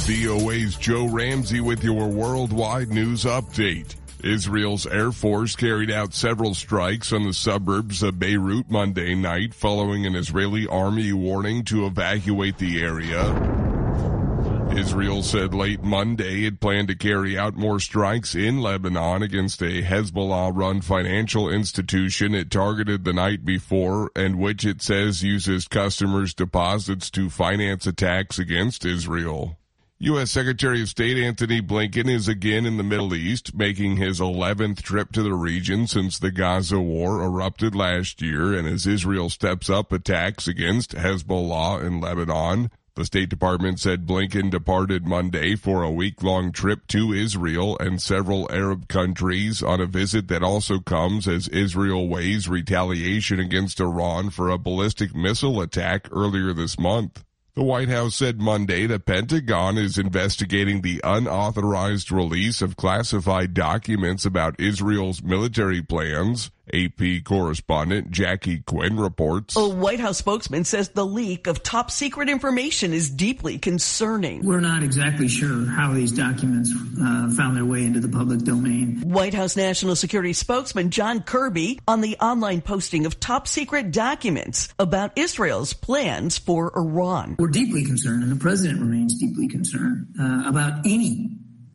VOA's Joe Ramsey with your worldwide news update. Israel's Air Force carried out several strikes on the suburbs of Beirut Monday night following an Israeli army warning to evacuate the area. Israel said late Monday it planned to carry out more strikes in Lebanon against a Hezbollah-run financial institution it targeted the night before and which it says uses customers' deposits to finance attacks against Israel. U.S. Secretary of State Antony Blinken is again in the Middle East, making his 11th trip to the region since the Gaza war erupted last year and as Israel steps up attacks against Hezbollah in Lebanon. The State Department said Blinken departed Monday for a week-long trip to Israel and several Arab countries on a visit that also comes as Israel weighs retaliation against Iran for a ballistic missile attack earlier this month. The White House said Monday the Pentagon is investigating the unauthorized release of classified documents about Israel's military plans. AP correspondent Jackie Quinn reports. A White House spokesman says the leak of top secret information is deeply concerning. We're not exactly sure how these documents found their way into the public domain. White House National Security spokesman John Kirby on the online posting of top secret documents about Israel's plans for Iran. We're deeply concerned, and the president remains deeply concerned about any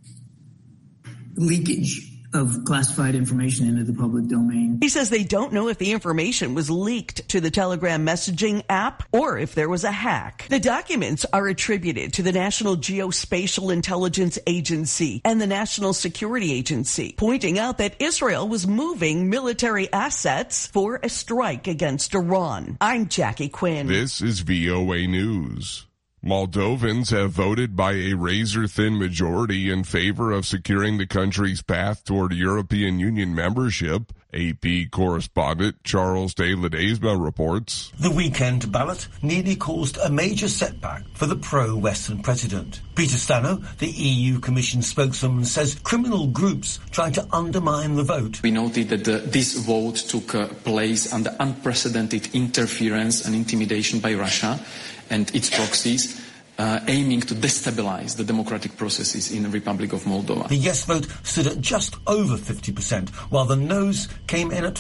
leakage of classified information into the public domain. He says they don't know if the information was leaked to the Telegram messaging app or if there was a hack. The documents are attributed to the National Geospatial Intelligence Agency and the National Security Agency, pointing out that Israel was moving military assets for a strike against Iran. I'm Jackie Quinn. This is VOA News. Moldovans have voted by a razor-thin majority in favor of securing the country's path toward European Union membership. AP correspondent Charles de Ledesma reports. The weekend ballot nearly caused a major setback for the pro-Western president. Peter Stano, the EU Commission spokesman, says criminal groups tried to undermine the vote. We noted that this vote took place under unprecedented interference and intimidation by Russia and its proxies, aiming to destabilize the democratic processes in the Republic of Moldova. The yes vote stood at just over 50%, while the no's came in at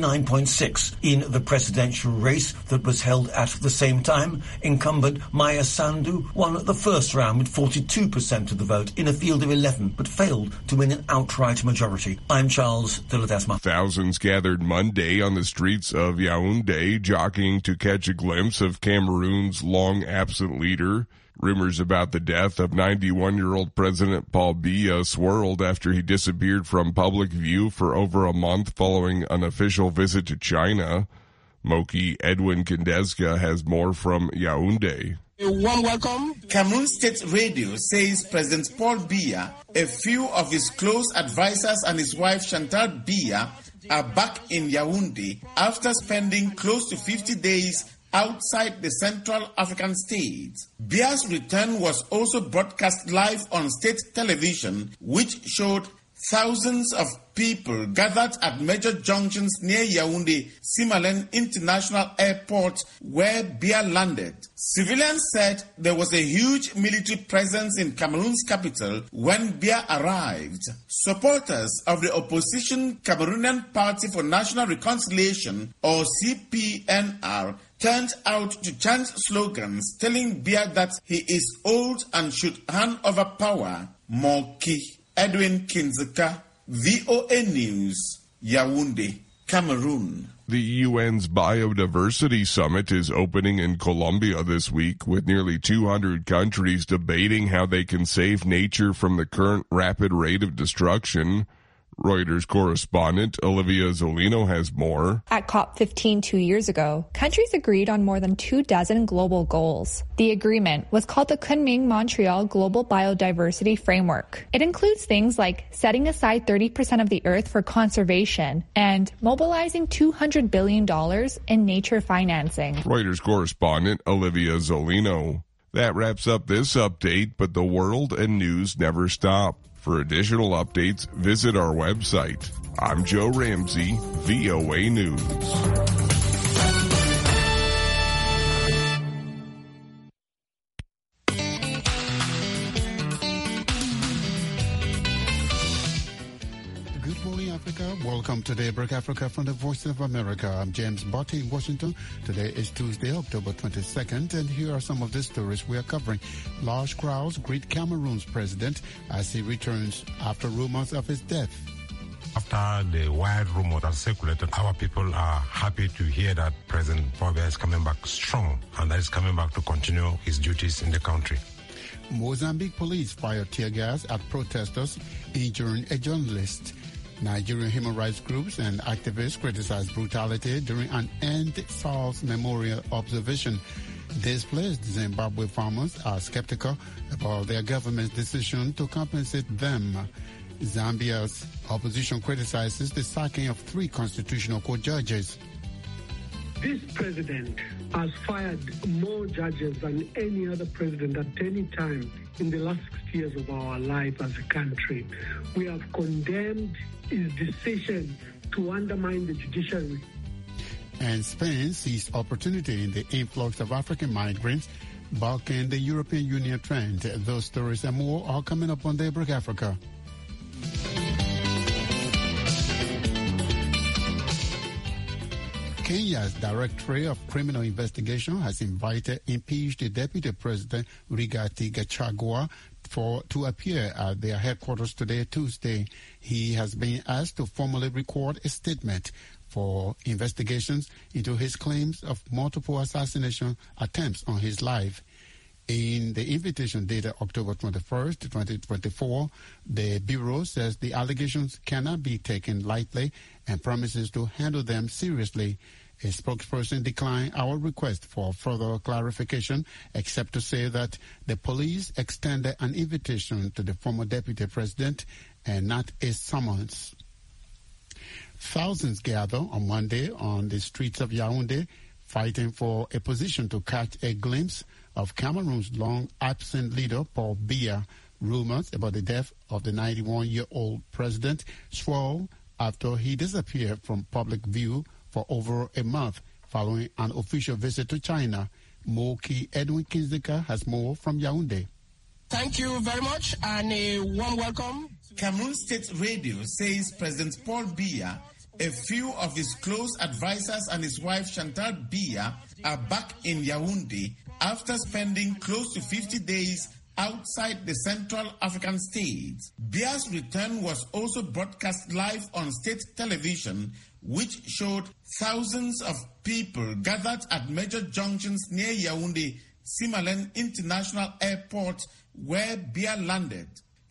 49.6%. In the presidential race that was held at the same time, incumbent Maya Sandu won the first round with 42% of the vote in a field of 11, but failed to win an outright majority. I'm Charles de Ledesma. Thousands gathered Monday on the streets of Yaoundé, jockeying to catch a glimpse of Cameroon's long-absent leader. Rumors about the death of 91-year-old President Paul Biya swirled after he disappeared from public view for over a month following an official visit to China. Moki Edwin Kindezka has more from Yaoundé. A warm welcome. Cameroon State Radio says President Paul Biya, a few of his close advisors and his wife Chantal Biya are back in Yaoundé after spending close to 50 days outside the Central African state. Biya's return was also broadcast live on state television, which showed thousands of people gathered at major junctions near Yaoundé Simalène International Airport where Biya landed. Civilians said there was a huge military presence in Cameroon's capital when Biya arrived. Supporters of the opposition Cameroonian Party for National Reconciliation, or CPNR, turned out to chant slogans telling Biya that he is old and should hand over power. Moki Edwin Kinzeka, VOA News, Yaoundé, Cameroon. The UN's Biodiversity Summit is opening in Colombia this week, with nearly 200 countries debating how they can save nature from the current rapid rate of destruction. Reuters correspondent Olivia Zolino has more. At COP15 2 years ago, countries agreed on more than 24 global goals. The agreement was called the Kunming-Montreal Global Biodiversity Framework. It includes things like setting aside 30% of the earth for conservation and mobilizing $200 billion in nature financing. Reuters correspondent Olivia Zolino. That wraps up this update, but the world and news never stop. For additional updates, visit our website. I'm Joe Ramsey, VOA News. Welcome to Daybreak Africa from the Voice of America. I'm James Botti in Washington. Today is Tuesday, October 22nd, and here are some of the stories we are covering. Large crowds greet Cameroon's president as he returns after rumors of his death. After the wild rumor that circulated, our people are happy to hear that President Paul Biya is coming back strong and that he's coming back to continue his duties in the country. Mozambique police fired tear gas at protesters, injuring a journalist. Nigerian human rights groups and activists criticized brutality during an End SARS memorial observation. Displaced Zimbabwe farmers are skeptical about their government's decision to compensate them. Zambia's opposition criticizes the sacking of 3 constitutional court judges. This president has fired more judges than any other president at any time in the last 60 years of our life as a country. We have condemned his decision to undermine the judiciary. And Spain sees opportunity in the influx of African migrants, bulking the European Union trend. Those stories and more are coming up on Daybreak Africa. Kenya's Directorate of Criminal Investigation has invited impeached Deputy President Rigathi Gachagua to appear at their headquarters today, Tuesday. He has been asked to formally record a statement for investigations into his claims of multiple assassination attempts on his life. In the invitation dated October 21st, 2024, the Bureau says the allegations cannot be taken lightly and promises to handle them seriously. A spokesperson declined our request for further clarification, except to say that the police extended an invitation to the former deputy president and not a summons. Thousands gather on Monday on the streets of Yaoundé, fighting for a position to catch a glimpse of Cameroon's long-absent leader, Paul Biya. Rumors about the death of the 91-year-old president swirled after he disappeared from public view for over a month following an official visit to China. Moki Edwin Kinzika has more from Yaoundé. Thank you very much and a warm welcome. Cameroon State Radio says President Paul Biya, a few of his close advisors and his wife Chantal Biya are back in Yaoundé after spending close to 50 days outside the Central African states. Biya's return was also broadcast live on state television, which showed thousands of people gathered at major junctions near Yaoundé Simalen International Airport, where Biya landed.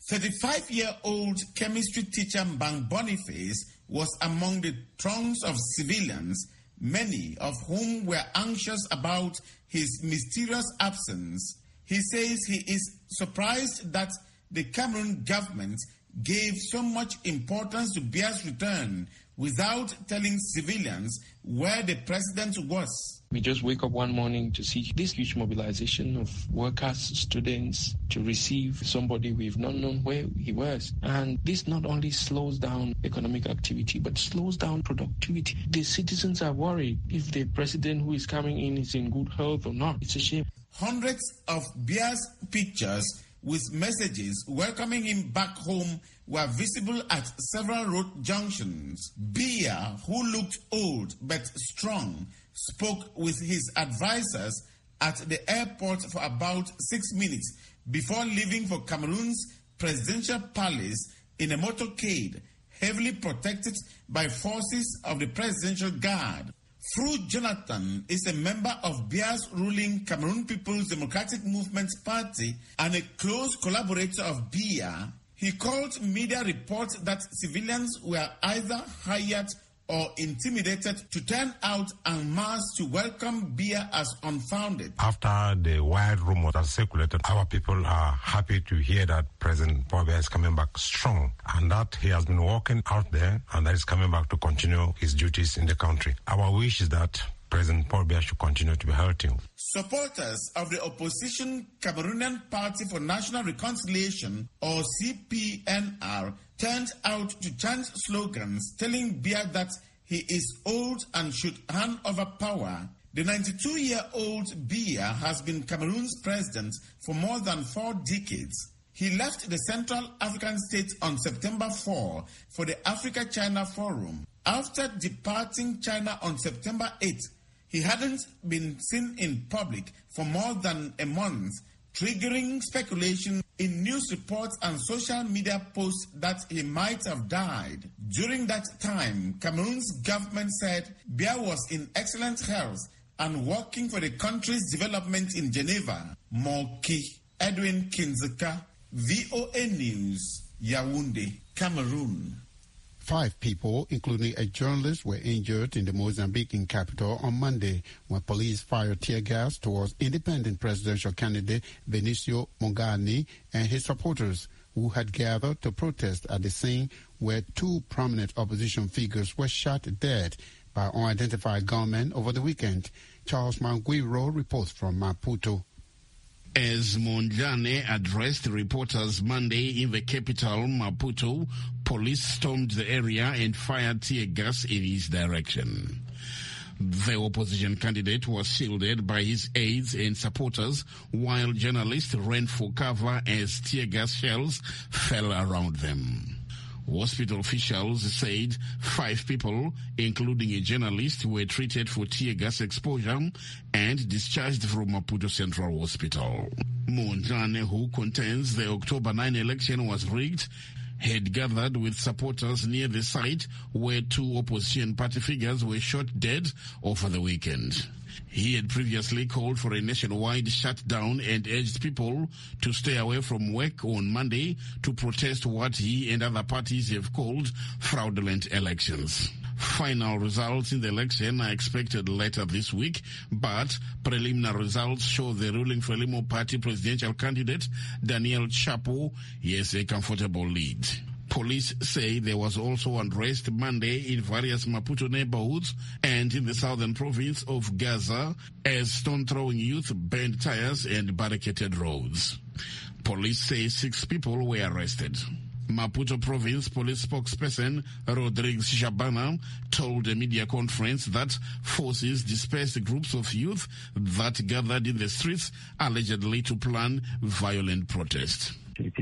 35-year-old chemistry teacher Mbang Boniface was among the throngs of civilians, many of whom were anxious about his mysterious absence. He says he is surprised that the Cameroon government gave so much importance to Biya's return without telling civilians where the president was. We just wake up one morning to see this huge mobilization of workers, students, to receive somebody we've not known where he was. And this not only slows down economic activity, but slows down productivity. The citizens are worried if the president who is coming in is in good health or not. It's a shame. Hundreds of Biya's pictures with messages welcoming him back home were visible at several road junctions. Biya, who looked old but strong, spoke with his advisors at the airport for about 6 minutes before leaving for Cameroon's presidential palace in a motorcade, heavily protected by forces of the Presidential Guard. Fru Jonathan is a member of Biya's ruling Cameroon People's Democratic Movement Party and a close collaborator of Biya. He called media reports that civilians were either hired or intimidated to turn out en masse to welcome Biya as unfounded. After the wild rumor that circulated, our people are happy to hear that President Paul Biya is coming back strong and that he has been working out there and that he's coming back to continue his duties in the country. Our wish is that President Paul Biya should continue to be healthy. Supporters of the opposition Cameroonian Party for National Reconciliation, or CPNR, turned out to chant slogans telling Biya that he is old and should hand over power. The 92-year-old Biya has been Cameroon's president for more than 4 decades. He left the Central African States on September 4 for the Africa-China Forum. After departing China on September 8, he hadn't been seen in public for more than a month, triggering speculation in news reports and social media posts that he might have died. During that time, Cameroon's government said Biya was in excellent health and working for the country's development in Geneva. Moki Edwin Kinzeka, VOA News, Yaoundé, Cameroon. 5 people, including a journalist, were injured in the Mozambican capital on Monday when police fired tear gas towards independent presidential candidate Benicio Mondlane and his supporters, who had gathered to protest at the scene where 2 prominent opposition figures were shot dead by unidentified gunmen over the weekend. Charles Manguiro reports from Maputo. As Mondlane addressed reporters Monday in the capital, Maputo, police stormed the area and fired tear gas in his direction. The opposition candidate was shielded by his aides and supporters, while journalists ran for cover as tear gas shells fell around them. Hospital officials said 5 people, including a journalist, were treated for tear gas exposure and discharged from Maputo Central Hospital. Mondlane, who contends the October 9 election was rigged, had gathered with supporters near the site where 2 opposition party figures were shot dead over the weekend. He had previously called for a nationwide shutdown and urged people to stay away from work on Monday to protest what he and other parties have called fraudulent elections. Final results in the election are expected later this week, but preliminary results show the ruling Frelimo Party presidential candidate Daniel Chapo has a comfortable lead. Police say there was also unrest Monday in various Maputo neighborhoods and in the southern province of Gaza as stone-throwing youth burned tires and barricaded roads. Police say 6 people were arrested. Maputo Province Police spokesperson Rodrigues Shabana told a media conference that forces dispersed groups of youth that gathered in the streets allegedly to plan violent protest.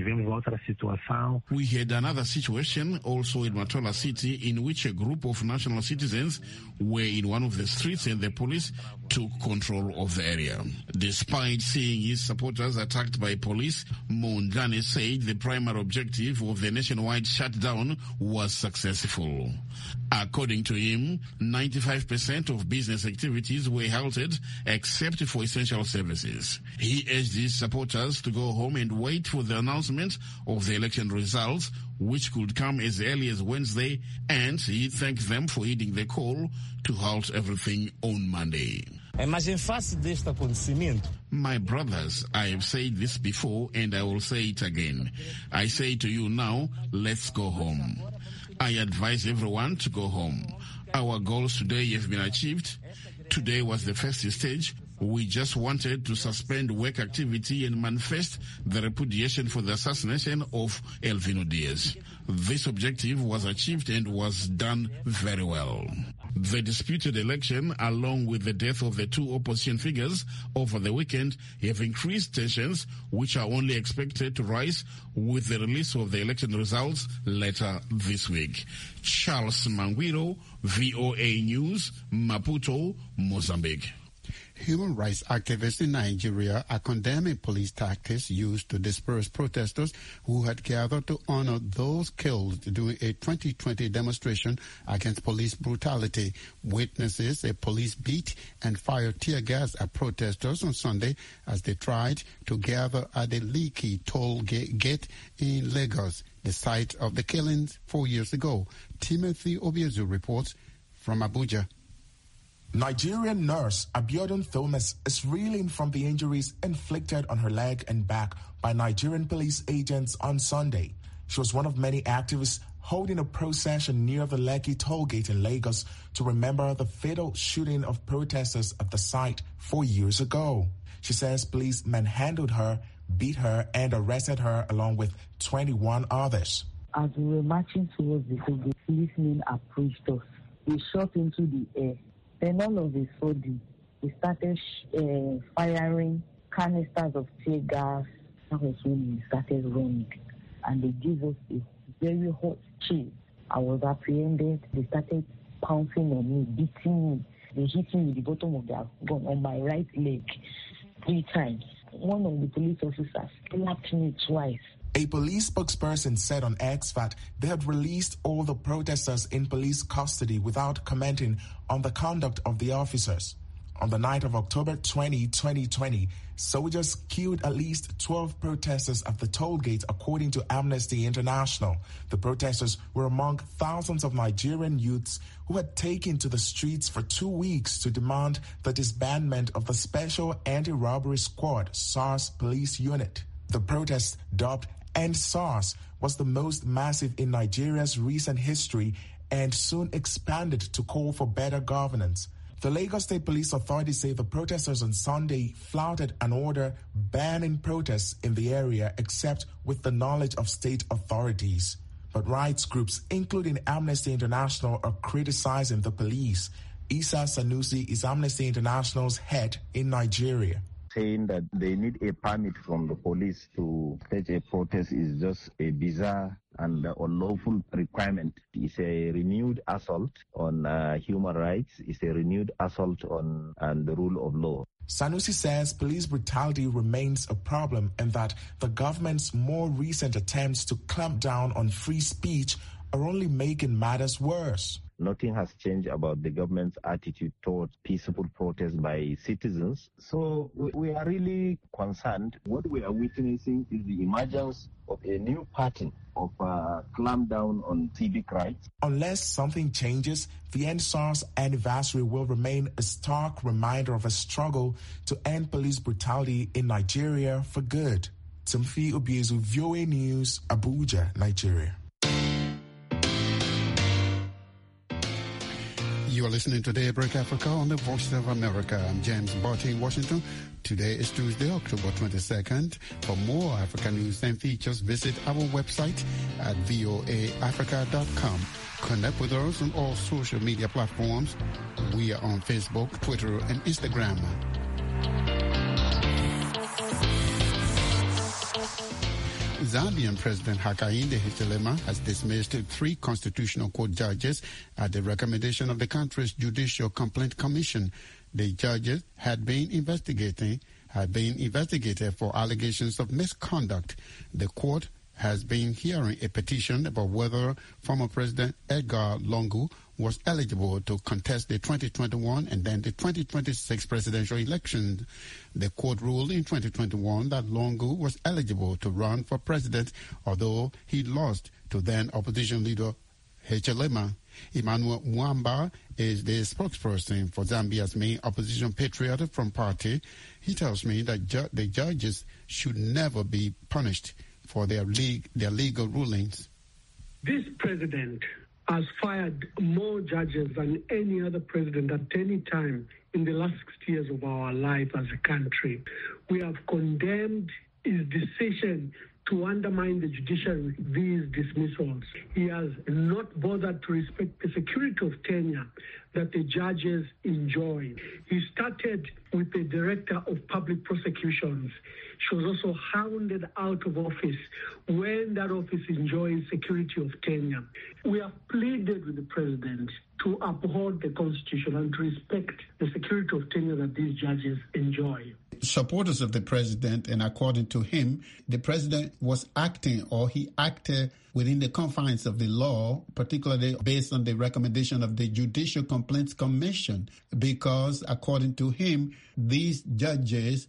We had another situation also in Matola City in which a group of national citizens were in one of the streets and the police took control of the area. Despite seeing his supporters attacked by police, Mondlane said the primary objective of the nationwide shutdown was successful. According to him, 95% of business activities were halted except for essential services. He urged his supporters to go home and wait for the announcement of the election results, which could come as early as Wednesday, and he thanked them for heeding the call to halt everything on Monday. My brothers, I have said this before and I will say it again. I say to you now, let's go home. I advise everyone to go home. Our goals today have been achieved. Today was the first stage. We just wanted to suspend work activity and manifest the repudiation for the assassination of Elvino Diaz. This objective was achieved and was done very well. The disputed election, along with the death of the 2 opposition figures over the weekend, have increased tensions, which are only expected to rise with the release of the election results later this week. Charles Manguiro, VOA News, Maputo, Mozambique. Human rights activists in Nigeria are condemning police tactics used to disperse protesters who had gathered to honor those killed during a 2020 demonstration against police brutality. Witnesses say police beat and fired tear gas at protesters on Sunday as they tried to gather at the Lekki toll gate in Lagos, the site of the killings 4 years ago. Timothy Obiezu reports from Abuja. Nigerian nurse Abiodun Thomas is reeling from the injuries inflicted on her leg and back by Nigerian police agents on Sunday. She was one of many activists holding a procession near the Lekki toll gate in Lagos to remember the fatal shooting of protesters at the site 4 years ago. She says police manhandled her, beat her, and arrested her along with 21 others. As we were marching towards the toll gate, policemen approached us. They shot into the air. Then all of a sudden, we started firing canisters of tear gas, That was when we started running. And they gave us a very hot chill. I was apprehended. They started pouncing on me, beating me. They hit me with the bottom of their gun on my right leg 3 times. One of the police officers slapped me twice. A police spokesperson said on X that they had released all the protesters in police custody without commenting on the conduct of the officers. On the night of October 20, 2020, soldiers killed at least 12 protesters at the toll gate, according to Amnesty International. The protesters were among thousands of Nigerian youths who had taken to the streets for 2 weeks to demand the disbandment of the Special Anti-Robbery Squad, SARS police unit. The protest, dubbed End SARS, was the most massive in Nigeria's recent history and soon expanded to call for better governance. The Lagos State Police Authority say the protesters on Sunday flouted an order banning protests in the area except with the knowledge of state authorities. But rights groups, including Amnesty International, are criticizing the police. Isa Sanusi is Amnesty International's head in Nigeria. Saying that they need a permit from the police to stage a protest is just a bizarre and unlawful requirement. It's a renewed assault on human rights. It's a renewed assault on the rule of law. Sanusi says police brutality remains a problem and that the government's more recent attempts to clamp down on free speech are only making matters worse. Nothing has changed about the government's attitude towards peaceful protest by citizens. So we are really concerned. What we are witnessing is the emergence of a new pattern of clamp down on civic rights. Unless something changes, the End SARS anniversary will remain a stark reminder of a struggle to end police brutality in Nigeria for good. Timothy Obiezu, VOA News, Abuja, Nigeria. You are listening to Daybreak Africa on the Voice of America. I'm James Barty in Washington. Today is Tuesday, October 22nd. For more African news and features, visit our website at voaafrica.com. Connect with us on all social media platforms. We are on Facebook, Twitter, and Instagram. Zambian President Hakainde Hichilema has dismissed 3 Constitutional Court judges at the recommendation of the country's Judicial Complaint Commission. The judges had been investigated for allegations of misconduct. The court has been hearing a petition about whether former President Edgar Lungu was eligible to contest the 2021 and then the 2026 presidential elections. The court ruled in 2021 that Lungu was eligible to run for president, although he lost to then opposition leader Hichilema. Emmanuel Mwamba is the spokesperson for Zambia's main opposition Patriotic Front Party. He tells me that the judges should never be punished for their legal rulings. This president has fired more judges than any other president at any time in the last 60 years of our life as a country. We have condemned his decision to undermine the judiciary with these dismissals. He has not bothered to respect the security of tenure that the judges enjoy. He started with the director of public prosecutions. She was also hounded out of office when that office enjoys security of tenure. We have pleaded with the president to uphold the Constitution and to respect the security of tenure that these judges enjoy. Supporters of the president, and according to him, the president was acting, or he acted within the confines of the law, particularly based on the recommendation of the Judicial Complaints Commission, because according to him, these judges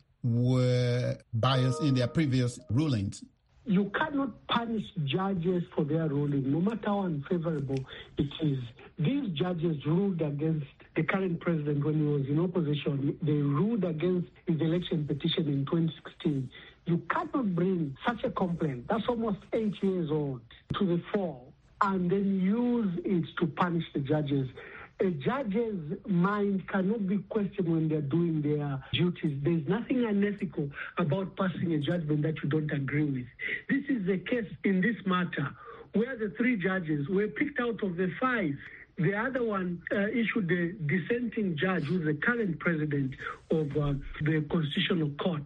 were biased in their previous rulings. You cannot punish judges for their ruling, no matter how unfavorable it is. These judges ruled against the current president when he was in opposition. They ruled against his election petition in 2016. You cannot bring such a complaint, that's almost 8 years old, to the fore, and then use it to punish the judges. A judge's mind cannot be questioned when they're doing their duties. There's nothing unethical about passing a judgment that you don't agree with. This is the case in this matter, where the 3 judges were picked out of the 5. The other one issued the dissenting judge, who's the current president of the Constitutional Court.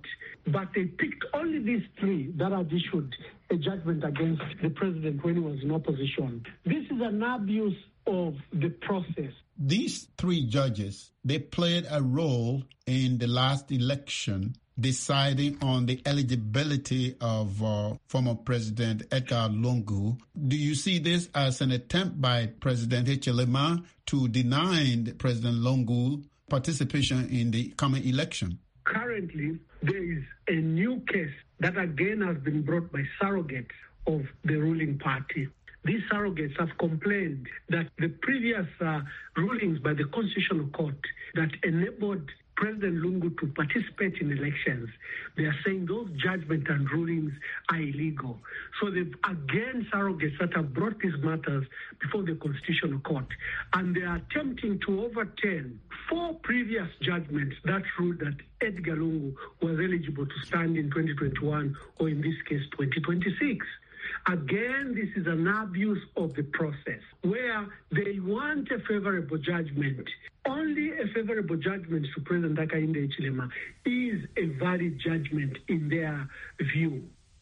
but they picked only these three that had issued a judgment against the president when he was in opposition. This is an abuse of the process. These three judges, they played a role in the last election, deciding on the eligibility of former President Edgar Lungu. Do you see this as an attempt by President Hichilema to deny President Lungu participation in the coming election? Currently, there is a new case that again has been brought by surrogates of the ruling party. These surrogates have complained that the previous rulings by the Constitutional Court that enabled President Lungu to participate in elections, they are saying those judgments and rulings are illegal. So they've again surrogates that have brought these matters before the Constitutional Court, and they are attempting to overturn 4 previous judgments that ruled that Edgar Lungu was eligible to stand in 2021, or in this case 2026. Again, this is an abuse of the process where they want a favorable judgment. Only a favorable judgment to President Hakainde Hichilema is a valid judgment in their view.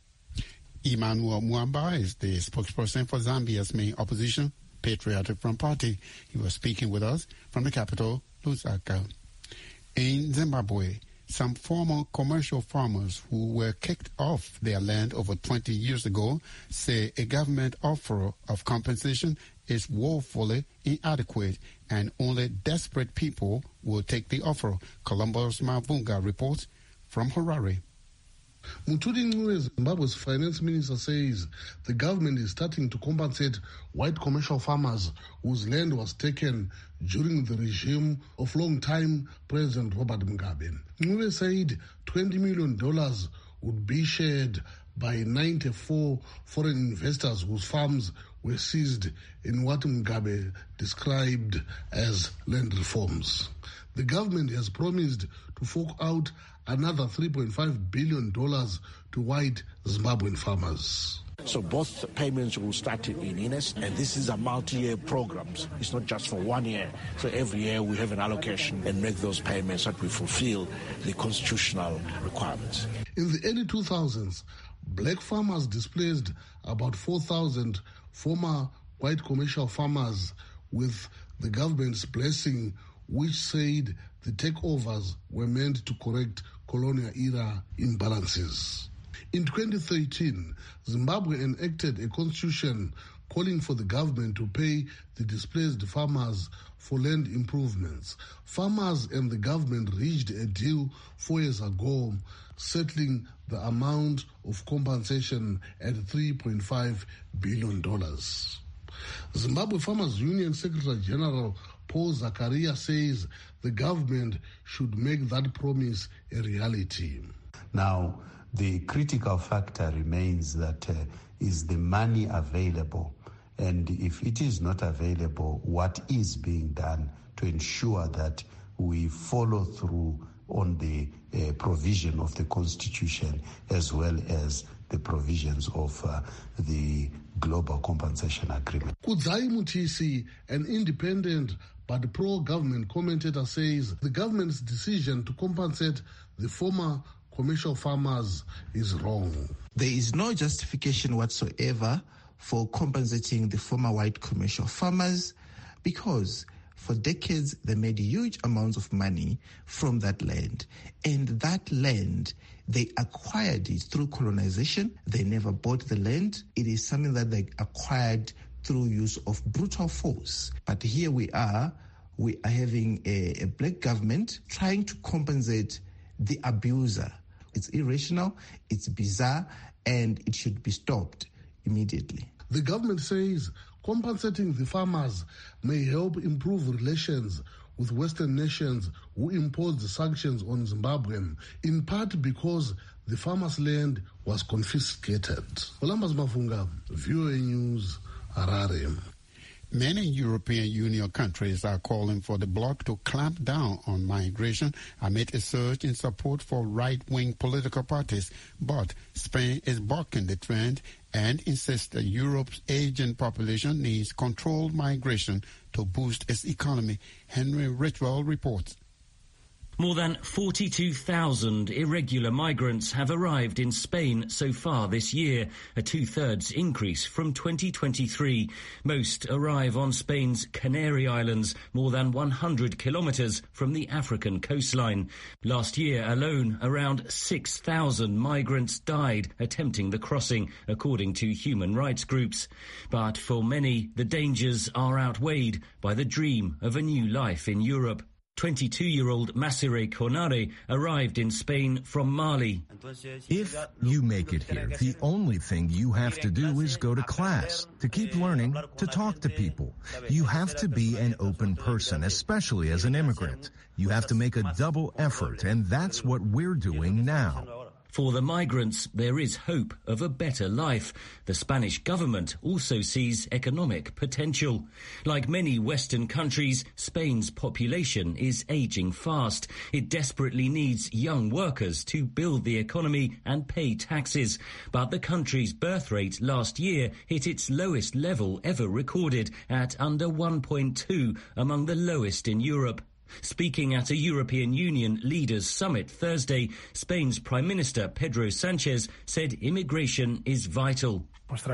Emmanuel Mwamba is the spokesperson for Zambia's main opposition, Patriotic Front Party. He was speaking with us from the capital, Lusaka. In Zimbabwe, some former commercial farmers who were kicked off their land over 20 years ago say a government offer of compensation is woefully inadequate and only desperate people will take the offer. Columbus Mavunga reports from Harare. Mutudi Ncube, Zimbabwe's finance minister, says the government is starting to compensate white commercial farmers whose land was taken during the regime of long-time President Robert Mugabe. Ncube said $20 million would be shared by 94 foreign investors whose farms were seized in what Mugabe described as land reforms. The government has promised to fork out another $3.5 billion to white Zimbabwean farmers. So both payments will start in earnest, and this is a multi-year program. It's not just for 1 year. So every year we have an allocation and make those payments that we fulfill the constitutional requirements. In the early 2000s, black farmers displaced about 4,000 former white commercial farmers with the government's blessing, which said the takeovers were meant to correct colonial-era imbalances. In 2013, Zimbabwe enacted a constitution calling for the government to pay the displaced farmers for land improvements. Farmers and the government reached a deal 4 years ago, settling the amount of compensation at $3.5 billion. Zimbabwe Farmers Union Secretary General Paul Zakaria says the government should make that promise a reality. Now, the critical factor remains that is the money available? And if it is not available, what is being done to ensure that we follow through on the provision of the Constitution as well as the provisions of the Global Compensation Agreement? Kudzai Mutisi, an independent but pro-government commentator, says the government's decision to compensate the former commercial farmers is wrong. There is no justification whatsoever for compensating the former white commercial farmers because for decades they made huge amounts of money from that land, and that land they acquired it through colonization. They never bought the land. It is something that they acquired through use of brutal force. But here we are having a black government trying to compensate the abuser. It's irrational, it's bizarre, and it should be stopped immediately. The government says compensating the farmers may help improve relations with Western nations who imposed sanctions on Zimbabwe, in part because the farmers' land was confiscated. Columbus Mavunga, VOA News, Harare. Many European Union countries are calling for the bloc to clamp down on migration amid a surge in support for right-wing political parties. But Spain is bucking the trend and insists that Europe's aging population needs controlled migration to boost its economy. Henry Ridgwell reports. More than 42,000 irregular migrants have arrived in Spain so far this year, a two-thirds increase from 2023. Most arrive on Spain's Canary Islands, more than 100 kilometres from the African coastline. Last year alone, around 6,000 migrants died attempting the crossing, according to human rights groups. But for many, the dangers are outweighed by the dream of a new life in Europe. 22-year-old Masire Konare arrived in Spain from Mali. If you make it here, the only thing you have to do is go to class, to keep learning, to talk to people. You have to be an open person, especially as an immigrant. You have to make a double effort, and that's what we're doing now. For the migrants, there is hope of a better life. The Spanish government also sees economic potential. Like many Western countries, Spain's population is aging fast. It desperately needs young workers to build the economy and pay taxes. But the country's birth rate last year hit its lowest level ever recorded at under 1.2, among the lowest in Europe. Speaking at a European Union leaders' summit Thursday, Spain's Prime Minister Pedro Sanchez said immigration is vital.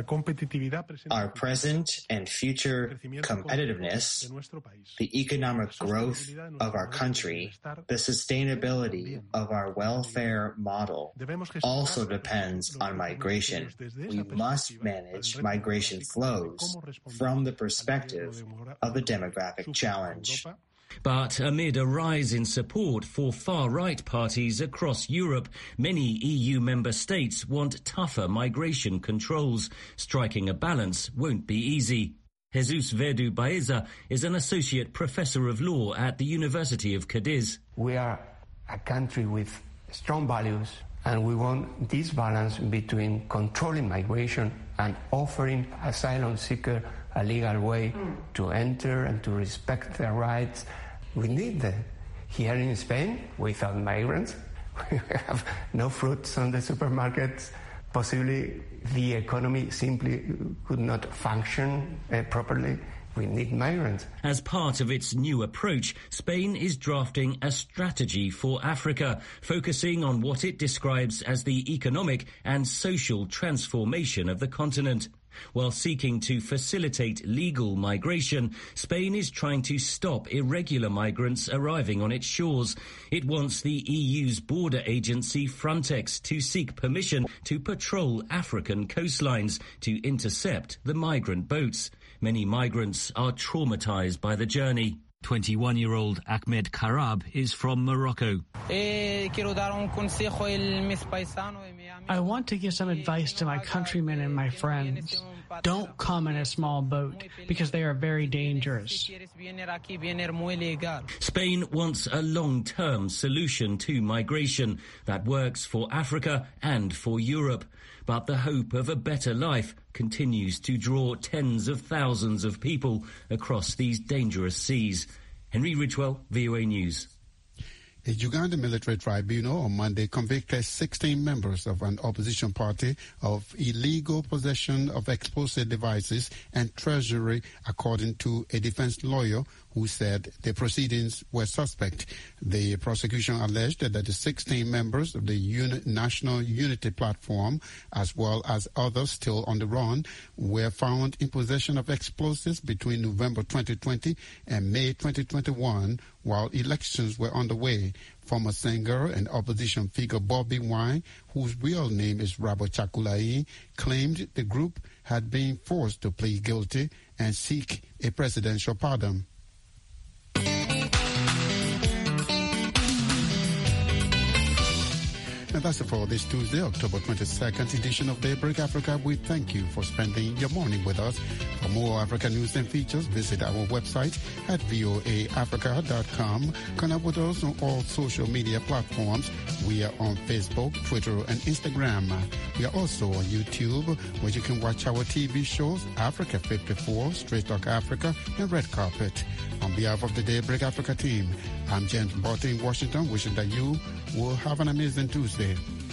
Our present and future competitiveness, the economic growth of our country, the sustainability of our welfare model also depends on migration. We must manage migration flows from the perspective of the demographic challenge. But amid a rise in support for far-right parties across Europe, many EU member states want tougher migration controls. Striking a balance won't be easy. Jesus Verdu Baeza is an associate professor of law at the University of Cadiz. We are a country with strong values, and we want this balance between controlling migration and offering asylum seekers a legal way to enter and to respect their rights. We need that. Here in Spain, without migrants, we have no fruits on the supermarkets. Possibly the economy simply could not function properly. We need migrants. As part of its new approach, Spain is drafting a strategy for Africa, focusing on what it describes as the economic and social transformation of the continent. While seeking to facilitate legal migration, Spain is trying to stop irregular migrants arriving on its shores. It wants the EU's border agency Frontex to seek permission to patrol African coastlines to intercept the migrant boats. Many migrants are traumatized by the journey. 21-year-old Ahmed Karab is from Morocco. I want to give some advice to my countrymen and my friends. Don't come in a small boat because they are very dangerous. Spain wants a long-term solution to migration that works for Africa and for Europe. But the hope of a better life continues to draw tens of thousands of people across these dangerous seas. Henry Ridgewell, VOA News. A Uganda military tribunal on Monday convicted 16 members of an opposition party of illegal possession of explosive devices and treasury, according to a defense lawyer who said the proceedings were suspect. The prosecution alleged that the 16 members of the National Unity Platform, as well as others still on the run, were found in possession of explosives between November 2020 and May 2021 while elections were underway. Former singer and opposition figure Bobby Wine, whose real name is Rabo Chakulai, claimed the group had been forced to plead guilty and seek a presidential pardon. And that's it for this Tuesday, October 22nd edition of Daybreak Africa. We thank you for spending your morning with us. For more African news and features, visit our website at voaafrica.com. Connect with us on all social media platforms. We are on Facebook, Twitter, and Instagram. We are also on YouTube, where you can watch our TV shows, Africa 54, Straight Talk Africa, and Red Carpet. On behalf of the Daybreak Africa team, I'm James Barton in Washington, wishing that you will have an amazing Tuesday.